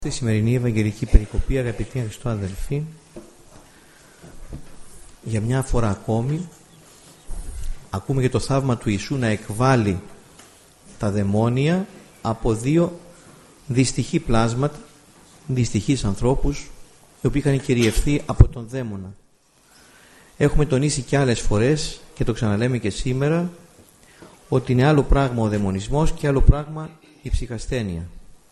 Στη σημερινή Ευαγγελική Περικοπή, αγαπητοί Χριστό αδελφοί, για μια φορά ακόμη ακούμε για το θαύμα του Ιησού να εκβάλει τα δαιμόνια από δύο δυστυχή πλάσματα, δυστυχείς ανθρώπους, οι οποίοι είχαν κυριευθεί από τον δαίμονα. Έχουμε τονίσει και άλλες φορές και το ξαναλέμε και σήμερα ότι είναι άλλο πράγμα ο δαιμονισμός και άλλο πράγμα η ψυχασθένεια.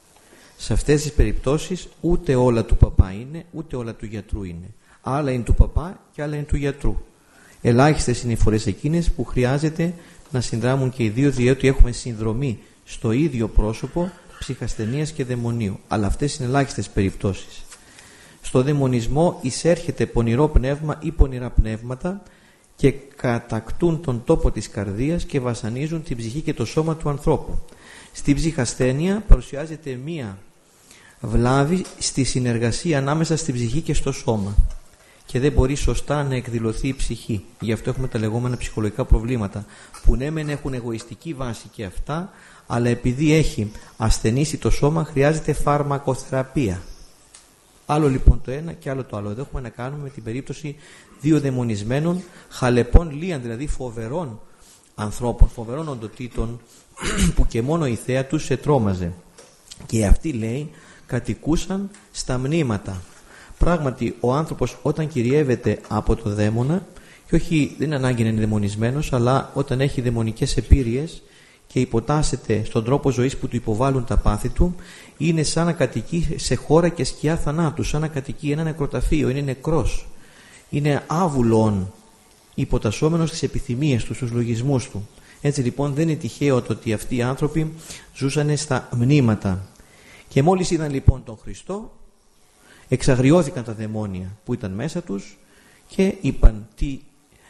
Σε αυτές τις περιπτώσεις ούτε όλα του παπά είναι, ούτε όλα του γιατρού είναι. Άλλα είναι του παπά και άλλα είναι του γιατρού. Ελάχιστες είναι οι φορές εκείνες που χρειάζεται να συνδράμουν και οι δύο, διότι έχουμε συνδρομή στο ίδιο πρόσωπο ψυχασθενείας και δαιμονίου. Αλλά αυτές είναι ελάχιστες περιπτώσεις. Στο δαιμονισμό εισέρχεται πονηρό πνεύμα ή πονηρά πνεύματα και κατακτούν τον τόπο της καρδίας και βασανίζουν την ψυχή και το σώμα του ανθρώπου. Στην ψυχασθένεια παρουσιάζεται μία βλάβη στη συνεργασία ανάμεσα στην ψυχή και στο σώμα και δεν μπορεί σωστά να εκδηλωθεί η ψυχή. Γι' αυτό έχουμε τα λεγόμενα ψυχολογικά προβλήματα που ναι μεν έχουν εγωιστική βάση και αυτά, αλλά επειδή έχει ασθενήσει το σώμα χρειάζεται φαρμακοθεραπεία. Άλλο λοιπόν το ένα και άλλο το άλλο. Εδώ έχουμε να κάνουμε με την περίπτωση δύο δαιμονισμένων χαλεπών λίαν, δηλαδή φοβερών ανθρώπων, φοβερών οντοτήτων που και μόνο η θέα τους σε τρόμαζε. Και αυτοί, λέει, κατοικούσαν στα μνήματα. Πράγματι ο άνθρωπος όταν κυριεύεται από το δαίμονα, και όχι δεν είναι ανάγκη να είναι δαιμονισμένος, αλλά όταν έχει δαιμονικές επίρρειες και υποτάσσεται στον τρόπο ζωής που του υποβάλλουν τα πάθη του, είναι σαν να κατοικεί σε χώρα και σκιά θανάτου, σαν να κατοικεί ένα νεκροταφείο, είναι νεκρός, είναι άβουλον, υποτασσόμενος στις επιθυμίες του, στους λογισμούς του. Έτσι λοιπόν δεν είναι τυχαίο το ότι αυτοί οι άνθρωποι ζούσαν στα μνήματα. Και μόλις είδαν λοιπόν τον Χριστό, εξαγριώθηκαν τα δαιμόνια που ήταν μέσα τους και είπαν: τι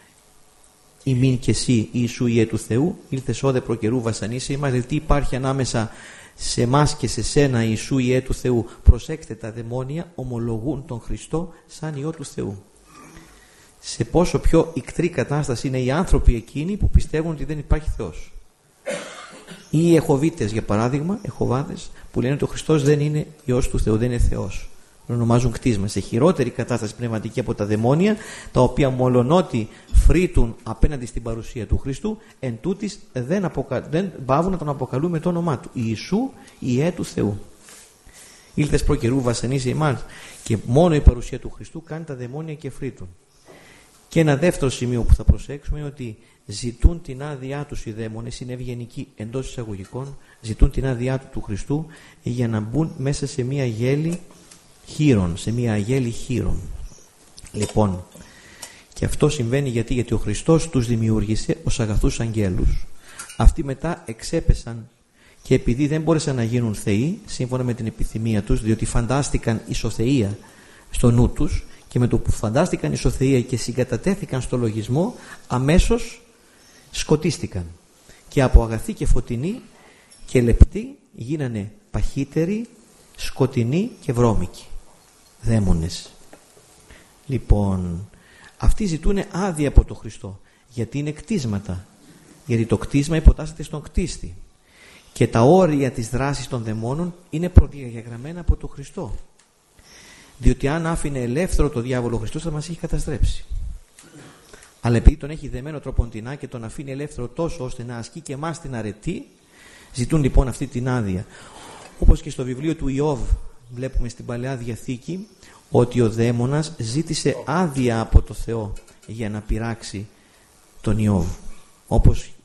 ημίν και εσύ Ιησού Υιέ του Θεού, ήλθες όδε προκαιρού βασανίσαι ημάς. Δηλαδή τι υπάρχει ανάμεσα σε εμάς και σε σένα Ιησού Υιέ του Θεού? Προσέξτε, τα δαιμόνια ομολογούν τον Χριστό σαν Υιό του Θεού. Σε πόσο πιο ικτρή κατάσταση είναι οι άνθρωποι εκείνοι που πιστεύουν ότι δεν υπάρχει Θεός. Ή οι Εχωβίτες, για παράδειγμα, Εχωβάδες, που λένε ότι ο Χριστός δεν είναι Υιός του Θεού, δεν είναι Θεός. Τον ονομάζουν κτίσμα. Σε χειρότερη κατάσταση πνευματική από τα δαιμόνια, τα οποία μολονότι φρύτουν απέναντι στην παρουσία του Χριστού, εν τούτης δεν παύουν να τον αποκαλούν με το όνομά του. Ιησού Υιέ του Θεού. Ήλθες προκαιρού βασανίσαι ημάς. Και μόνο η παρουσία του Χριστού κάνει τα δαιμόνια και φρύτουν. Και ένα δεύτερο σημείο που θα προσέξουμε είναι ότι ζητούν την άδειά τους οι δαίμονες, είναι ευγενικοί εντός εισαγωγικών, ζητούν την άδειά του Χριστού για να μπουν μέσα σε μια γέλη χείρων, σε μια αγέλη χείρων. Λοιπόν, και αυτό συμβαίνει γιατί ο Χριστός τους δημιούργησε ως αγαθούς αγγέλους. Αυτοί μετά εξέπεσαν και επειδή δεν μπόρεσαν να γίνουν θεοί, σύμφωνα με την επιθυμία τους, διότι φαντάστηκαν ισοθεία στο νου τους, και με το που φαντάστηκαν ισοθεία και συγκατατέθηκαν στο λογισμό, αμέσως σκοτίστηκαν. Και από αγαθοί και φωτεινοί και λεπτοί γίνανε παχύτεροι, σκοτεινοί και βρώμικοι. Δαίμονες. Λοιπόν, αυτοί ζητούν άδεια από τον Χριστό, γιατί είναι κτίσματα. Γιατί το κτίσμα υποτάσσεται στον κτίστη. Και τα όρια της δράσης των δαιμόνων είναι προδιαγραμμένα από τον Χριστό. Διότι αν άφηνε ελεύθερο το διάβολο ο Χριστός θα μας έχει καταστρέψει. Αλλά επειδή τον έχει δεμένο τροποντινά και τον αφήνει ελεύθερο τόσο ώστε να ασκεί και εμάς την αρετή, ζητούν λοιπόν αυτή την άδεια. Όπως και στο βιβλίο του Ιώβ βλέπουμε στην Παλαιά Διαθήκη ότι ο δαίμονας ζήτησε άδεια από το Θεό για να πειράξει τον Ιώβ. Όπως